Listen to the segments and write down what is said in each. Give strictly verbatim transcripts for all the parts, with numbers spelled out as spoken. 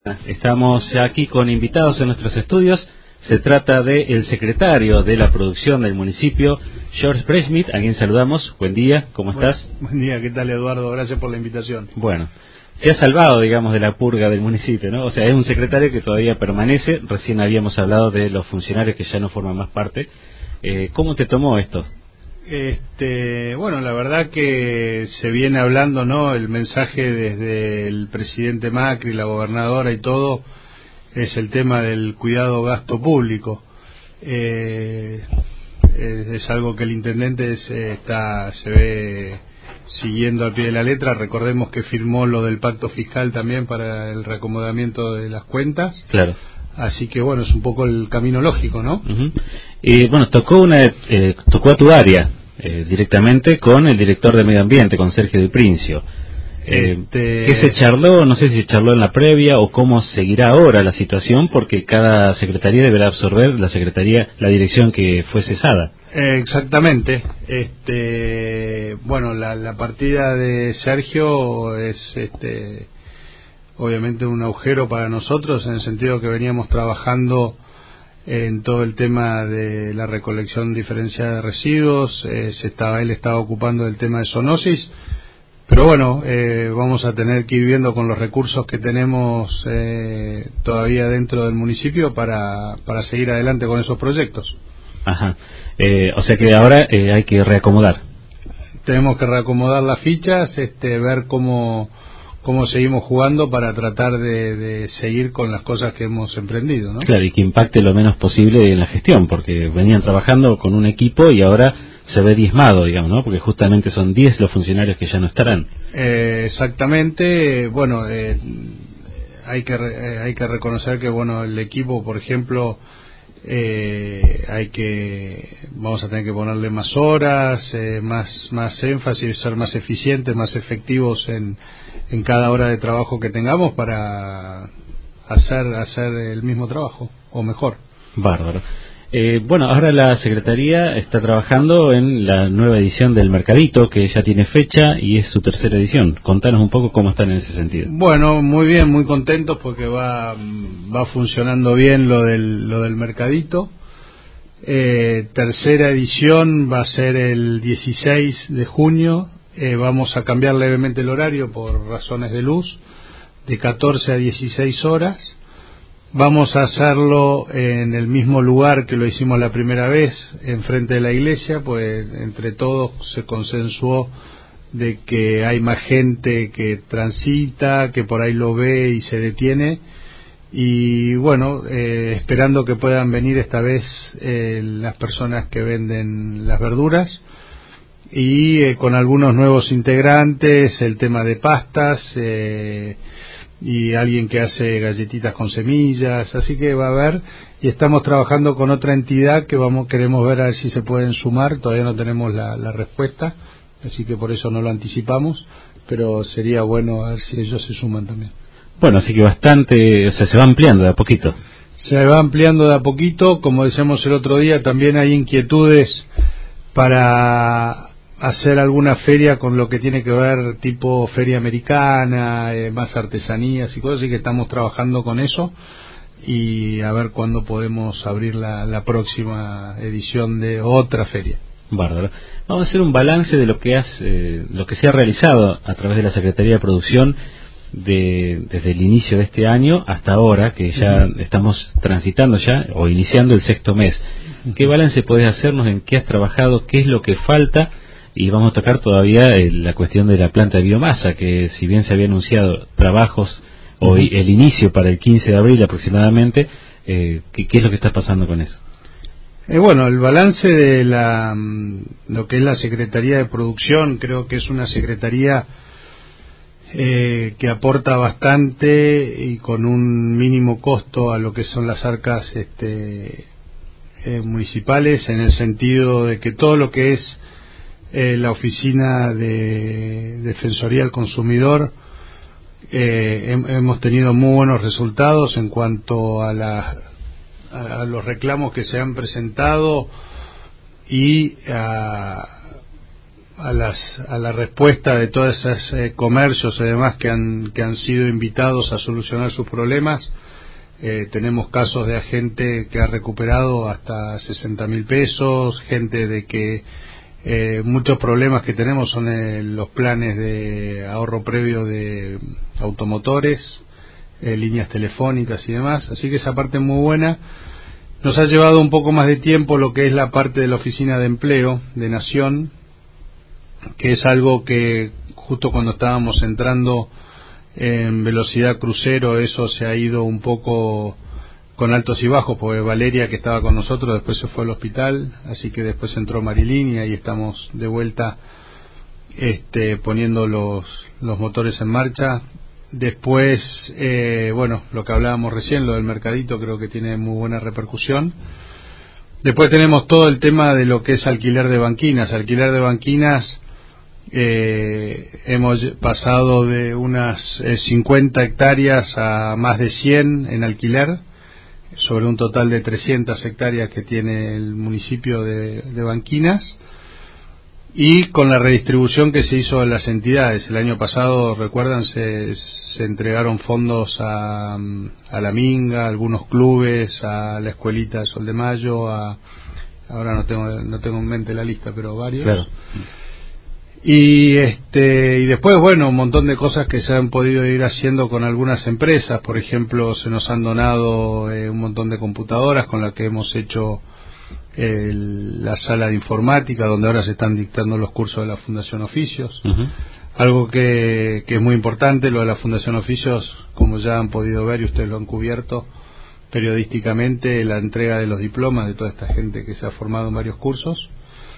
Estamos ya aquí con invitados en nuestros estudios. Se trata de el secretario de la producción del municipio, George Breschmidt, a quien saludamos. Buen día, ¿cómo Buen, estás? Buen día, ¿qué tal, Eduardo? Gracias por la invitación. Bueno, se ha salvado, digamos, de la purga del municipio, ¿no? O sea, es un secretario que todavía permanece. Recién habíamos hablado de los funcionarios que ya no forman más parte. Eh, ¿Cómo te tomó esto? Este, bueno, la verdad que se viene hablando, ¿no? El mensaje desde el presidente Macri, la gobernadora y todo, es el tema del cuidado gasto público. Eh, es, es algo que el intendente se, está, se ve siguiendo al pie de la letra. Recordemos que firmó lo del pacto fiscal también para el reacomodamiento de las cuentas. Claro. Así que bueno, es un poco el camino lógico, ¿no? Uh-huh. Y bueno, tocó una, eh, tocó a tu área eh, directamente con el director de Medio Ambiente, con Sergio Di Princio. Eh, este... ¿Qué se charló? No sé si se charló en la previa o cómo seguirá ahora la situación, porque cada secretaría deberá absorber la secretaría, la dirección que fue cesada. Eh, exactamente. Este, bueno, la, la partida de Sergio es, este, obviamente un agujero para nosotros, en el sentido que veníamos trabajando en todo el tema de la recolección diferenciada de residuos. Eh, se estaba, él estaba ocupando del tema de zoonosis. Pero bueno, eh, vamos a tener que ir viendo con los recursos que tenemos eh, todavía dentro del municipio para, para seguir adelante con esos proyectos. Ajá. Eh, o sea que ahora eh, hay que reacomodar. Tenemos que reacomodar las fichas, este, ver cómo, cómo seguimos jugando para tratar de, de seguir con las cosas que hemos emprendido, ¿no? Claro, y que impacte lo menos posible en la gestión, porque venían trabajando con un equipo y ahora se ve diezmado, digamos, ¿no? Porque justamente son diez los funcionarios que ya no estarán. Eh, exactamente. Bueno, eh, hay que eh, hay que reconocer que, bueno, el equipo, por ejemplo, eh, hay que vamos a tener que ponerle más horas, eh, más más énfasis, ser más eficientes, más efectivos en en cada hora de trabajo que tengamos para hacer hacer el mismo trabajo o mejor. Bárbaro. Eh, bueno, ahora la Secretaría está trabajando en la nueva edición del Mercadito, que ya tiene fecha y es su tercera edición. Contanos un poco cómo están en ese sentido. Bueno, muy bien, muy contentos porque va va funcionando bien lo del lo del Mercadito. Eh, tercera edición va a ser el dieciséis de junio. Eh, vamos a cambiar levemente el horario por razones de luz, de catorce a dieciséis horas. Vamos a hacerlo en el mismo lugar que lo hicimos la primera vez, enfrente de la iglesia, pues entre todos se consensuó de que hay más gente que transita, que por ahí lo ve y se detiene. Y bueno, eh, esperando que puedan venir esta vez eh, las personas que venden las verduras y eh, con algunos nuevos integrantes, el tema de pastas, eh, y alguien que hace galletitas con semillas, así que va a haber, y estamos trabajando con otra entidad que vamos queremos ver a ver si se pueden sumar. Todavía no tenemos la, la respuesta, así que por eso no lo anticipamos, pero sería bueno a ver si ellos se suman también. Bueno, así que bastante, o sea, se va ampliando de a poquito. Se va ampliando de a poquito, como decíamos el otro día, también hay inquietudes para hacer alguna feria con lo que tiene que ver tipo feria americana, eh, más artesanías y cosas, así que estamos trabajando con eso y a ver cuándo podemos abrir la, la próxima edición de otra feria. Bárbaro. Vamos a hacer un balance de lo que has, eh, lo que se ha realizado a través de la Secretaría de Producción de, desde el inicio de este año hasta ahora, que ya uh-huh. estamos transitando ya o iniciando el sexto mes. Uh-huh. ¿Qué balance podés hacernos en qué has trabajado, qué es lo que falta? Y vamos a tocar todavía eh, la cuestión de la planta de biomasa, que si bien se había anunciado trabajos uh-huh. o el inicio para el quince de abril aproximadamente, eh, ¿qué, ¿qué es lo que está pasando con eso? Eh, bueno, el balance de la lo que es la Secretaría de Producción, creo que es una secretaría eh, que aporta bastante y con un mínimo costo a lo que son las arcas este, eh, municipales, en el sentido de que todo lo que es Eh, la oficina de Defensoría del Consumidor, eh, hem, hemos tenido muy buenos resultados en cuanto a, la, a los reclamos que se han presentado y a, a las a la respuesta de todos esos eh, comercios y demás que han que han sido invitados a solucionar sus problemas. Eh, tenemos casos de gente que ha recuperado hasta sesenta mil pesos, gente de que eh, muchos problemas que tenemos son eh, los planes de ahorro previo de automotores, eh, líneas telefónicas y demás, así que esa parte es muy buena. Nos ha llevado un poco más de tiempo lo que es la parte de la oficina de empleo de Nación, que es algo que justo cuando estábamos entrando en velocidad crucero, eso se ha ido un poco con altos y bajos, porque Valeria, que estaba con nosotros, después se fue al hospital, así que después entró Marilyn y ahí estamos de vuelta este, poniendo los, los motores en marcha. Después, eh, bueno, lo que hablábamos recién, lo del mercadito, creo que tiene muy buena repercusión. Después tenemos todo el tema de lo que es alquiler de banquinas. Alquiler de banquinas, eh, hemos pasado de unas eh, cincuenta hectáreas a más de cien en alquiler, sobre un total de trescientas hectáreas que tiene el municipio de, de Banquinas, y con la redistribución que se hizo en las entidades. El año pasado, recuerdan, se, se entregaron fondos a, a la Minga, a algunos clubes, a la Escuelita de Sol de Mayo, a, ahora no tengo no tengo en mente la lista, pero varios. Claro. Y este y después, bueno, un montón de cosas que se han podido ir haciendo con algunas empresas. Por ejemplo, se nos han donado eh, un montón de computadoras con las que hemos hecho el, la sala de informática, donde ahora se están dictando los cursos de la Fundación Oficios. Uh-huh. Algo que, que es muy importante, lo de la Fundación Oficios, como ya han podido ver y ustedes lo han cubierto periodísticamente, la entrega de los diplomas de toda esta gente que se ha formado en varios cursos.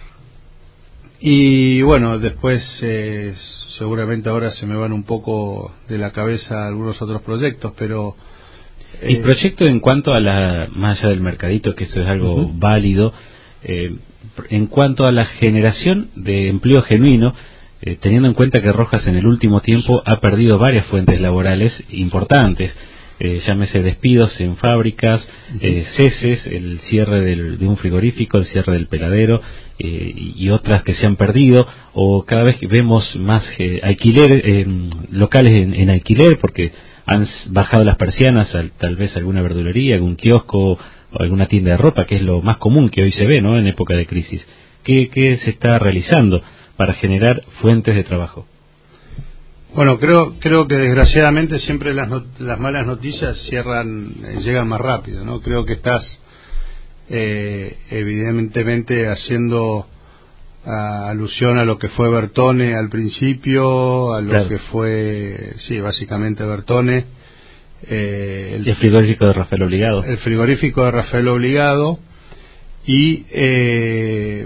Y bueno, después eh, seguramente ahora se me van un poco de la cabeza algunos otros proyectos, pero... Eh, ¿Y proyecto en cuanto a la, más allá del mercadito, que esto es algo uh-huh. válido, eh, en cuanto a la generación de empleo genuino, eh, teniendo en cuenta que Rojas en el último tiempo ha perdido varias fuentes laborales importantes, eh, llámese despidos en fábricas, eh, ceses, el cierre del, de un frigorífico, el cierre del peladero, eh, y otras que se han perdido, o cada vez que vemos más eh, alquiler, eh, locales en, en alquiler, porque han bajado las persianas, al, tal vez alguna verdulería, algún kiosco o alguna tienda de ropa, que es lo más común que hoy se ve, ¿no?, en época de crisis. ¿Qué, qué se está realizando para generar fuentes de trabajo? Bueno, creo creo que desgraciadamente siempre las, not las malas noticias cierran eh, llegan más rápido, ¿no? Creo que estás eh, evidentemente haciendo a, alusión a lo que fue Bertone al principio, a lo claro. que fue, sí, básicamente Bertone. Eh, el, el frigorífico de Rafael Obligado. El frigorífico de Rafael Obligado y eh,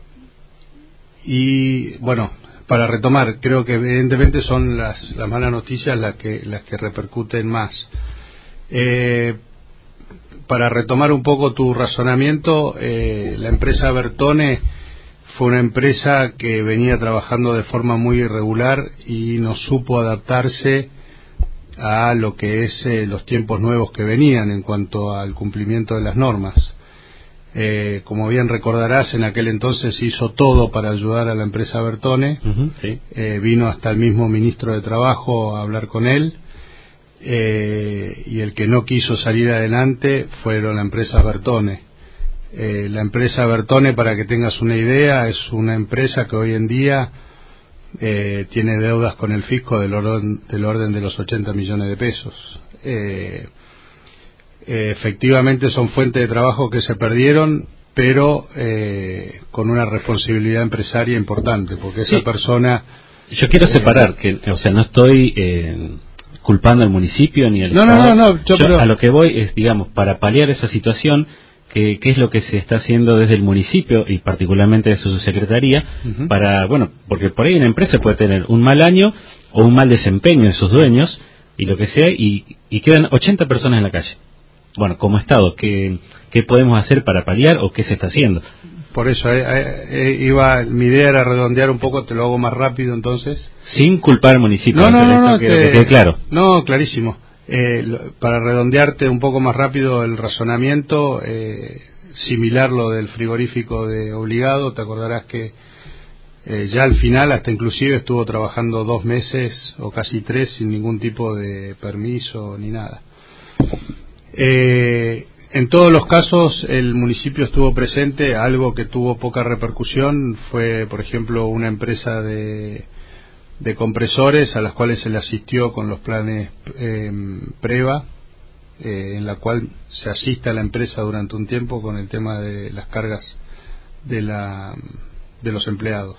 y bueno, para retomar, creo que evidentemente son las, las malas noticias las que las que repercuten más. Eh, para retomar un poco tu razonamiento, eh, la empresa Bertone fue una empresa que venía trabajando de forma muy irregular y no supo adaptarse a lo que es eh, los tiempos nuevos que venían en cuanto al cumplimiento de las normas. Eh, como bien recordarás, en aquel entonces se hizo todo para ayudar a la empresa Bertone. Uh-huh, sí. eh, vino hasta el mismo ministro de Trabajo a hablar con él, eh, y el que no quiso salir adelante fueron la empresa Bertone. Eh, la empresa Bertone, para que tengas una idea, es una empresa que hoy en día eh, tiene deudas con el fisco del orden, del orden de los ochenta millones de pesos. Eh, Eh, efectivamente son fuentes de trabajo que se perdieron, pero eh, con una responsabilidad empresaria importante, porque esa sí. persona... Yo quiero eh, separar, que o sea, no estoy eh, culpando al municipio ni al no, Estado. No, no, no, yo, yo pero... a lo que voy es, digamos, para paliar esa situación, que, que es lo que se está haciendo desde el municipio y particularmente de su secretaría, uh-huh. para, bueno, porque por ahí una empresa puede tener un mal año o un mal desempeño de sus dueños, y lo que sea, y, y quedan ochenta personas en la calle. Bueno, como Estado, ¿qué, ¿qué podemos hacer para paliar o qué se está haciendo? Por eso, eh, eh, iba, mi idea era redondear un poco, te lo hago más rápido entonces. Sin culpar al municipio. No, no, no, no, que, te, que quede claro. No, clarísimo. Eh, lo, para redondearte un poco más rápido el razonamiento, eh, similar lo del frigorífico de Obligado, te acordarás que Eh, ya al final, hasta inclusive estuvo trabajando dos meses o casi tres sin ningún tipo de permiso ni nada. Eh, en todos los casos el municipio estuvo presente. Algo que tuvo poca repercusión fue, por ejemplo, una empresa de, de compresores a las cuales se le asistió con los planes eh, PREVA, eh, en la cual se asiste a la empresa durante un tiempo con el tema de las cargas de, la, de los empleados.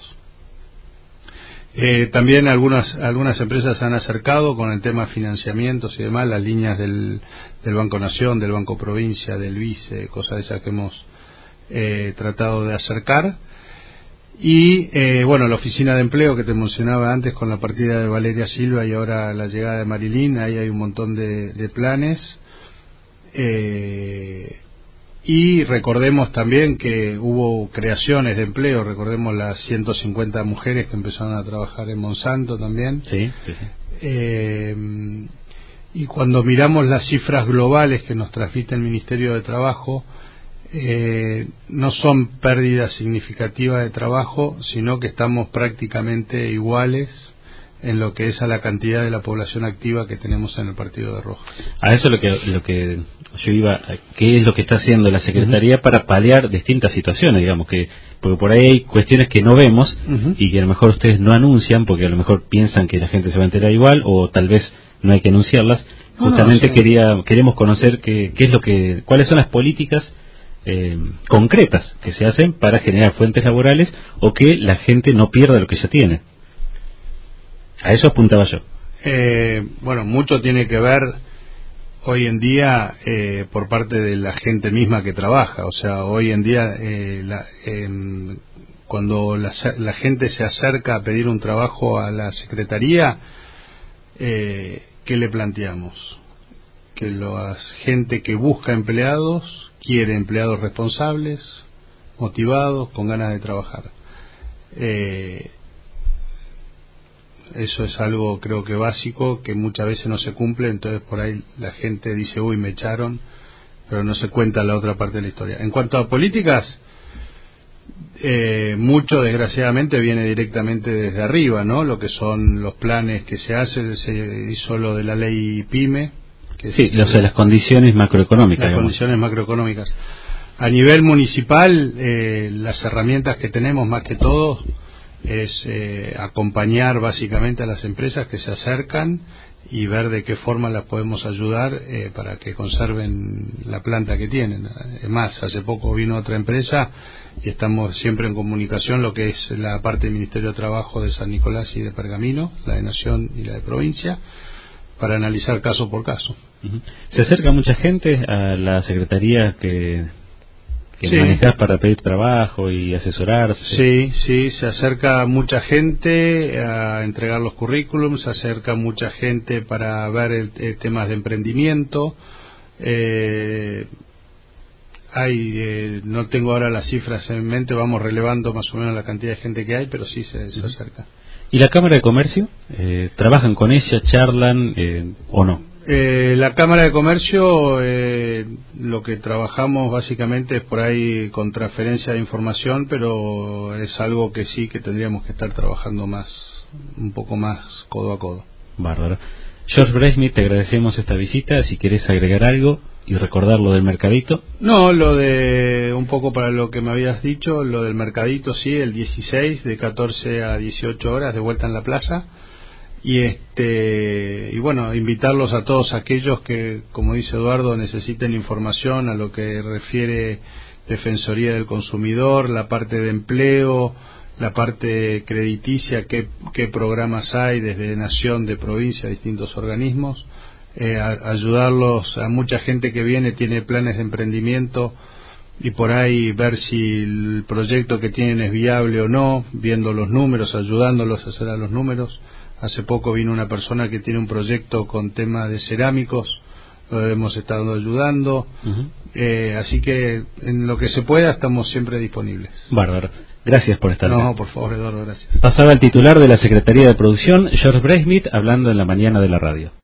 Eh, también algunas algunas empresas se han acercado con el tema de financiamientos y demás, las líneas del, del Banco Nación, del Banco Provincia, del Vice, cosas de esas que hemos eh, tratado de acercar. Y eh, bueno, la oficina de empleo que te mencionaba antes con la partida de Valeria Silva y ahora la llegada de Marilyn, ahí hay un montón de, de planes. Eh, Y recordemos también que hubo creaciones de empleo, recordemos las ciento cincuenta mujeres que empezaron a trabajar en Monsanto también. Sí, sí, sí. Eh, y cuando miramos las cifras globales que nos transmite el Ministerio de Trabajo, eh, no son pérdidas significativas de trabajo, sino que estamos prácticamente iguales en lo que es a la cantidad de la población activa que tenemos en el partido de Rojas. A eso lo que lo que yo iba, ¿qué es lo que está haciendo la Secretaría uh-huh. para paliar distintas situaciones? Digamos que, porque por ahí hay cuestiones que no vemos uh-huh. y que a lo mejor ustedes no anuncian porque a lo mejor piensan que la gente se va a enterar igual o tal vez no hay que anunciarlas. No, Justamente no, sí. quería queremos conocer qué, qué es lo que, cuáles son las políticas eh, concretas que se hacen para generar fuentes laborales o que la gente no pierda lo que ya tiene. A eso apuntaba yo. Eh, bueno, mucho tiene que ver hoy en día eh, por parte de la gente misma que trabaja. O sea, hoy en día eh, la, eh, cuando la, la gente se acerca a pedir un trabajo a la Secretaría, eh, ¿qué le planteamos? Que la gente que busca empleados quiere empleados responsables, motivados, con ganas de trabajar. Eh, Eso es algo creo que básico, que muchas veces no se cumple, entonces por ahí la gente dice, uy, me echaron, pero no se cuenta la otra parte de la historia. En cuanto a políticas, eh, mucho desgraciadamente viene directamente desde arriba, ¿no? Lo que son los planes que se hacen, se hizo lo de la ley PYME. Que sí, es, o sea, las condiciones macroeconómicas. Las digamos. condiciones macroeconómicas. A nivel municipal, eh, las herramientas que tenemos más que todo es eh, acompañar básicamente a las empresas que se acercan y ver de qué forma las podemos ayudar eh, para que conserven la planta que tienen. Es más, hace poco vino otra empresa y estamos siempre en comunicación, lo que es la parte del Ministerio de Trabajo de San Nicolás y de Pergamino, la de Nación y la de Provincia, para analizar caso por caso. Uh-huh. ¿Se acerca mucha gente a la Secretaría que... que sí. manejás para pedir trabajo y asesorarse? Sí, sí, se acerca mucha gente a entregar los currículums, se acerca mucha gente para ver el, el temas de emprendimiento. Eh, hay, eh, no tengo ahora las cifras en mente, vamos relevando más o menos la cantidad de gente que hay, pero sí se, se acerca. ¿Y la Cámara de Comercio? Eh, ¿Trabajan con ella, charlan eh, o no? Eh, la Cámara de Comercio, eh, lo que trabajamos básicamente es por ahí con transferencia de información, pero es algo que sí que tendríamos que estar trabajando más, un poco más codo a codo. Bárbaro. George Breismith, te agradecemos esta visita. Si querés agregar algo y recordar lo del mercadito. No, lo de, un poco para lo que me habías dicho, lo del mercadito, sí, el dieciséis de catorce a dieciocho horas de vuelta en la plaza. Y este y bueno, invitarlos a todos aquellos que, como dice Eduardo, necesiten información a lo que refiere Defensoría del Consumidor, la parte de empleo, la parte crediticia, qué, qué programas hay desde Nación, de provincia, distintos organismos, eh, a, ayudarlos a mucha gente que viene, tiene planes de emprendimiento y por ahí ver si el proyecto que tienen es viable o no, viendo los números, ayudándolos a hacer a los números. Hace poco vino una persona que tiene un proyecto con tema de cerámicos, lo hemos estado ayudando, uh-huh. eh, así que en lo que se pueda estamos siempre disponibles. Bárbaro, gracias por estar No, acá. por favor, Eduardo, gracias. Pasaba el titular de la Secretaría de Producción, George Breismith, hablando en la mañana de la radio.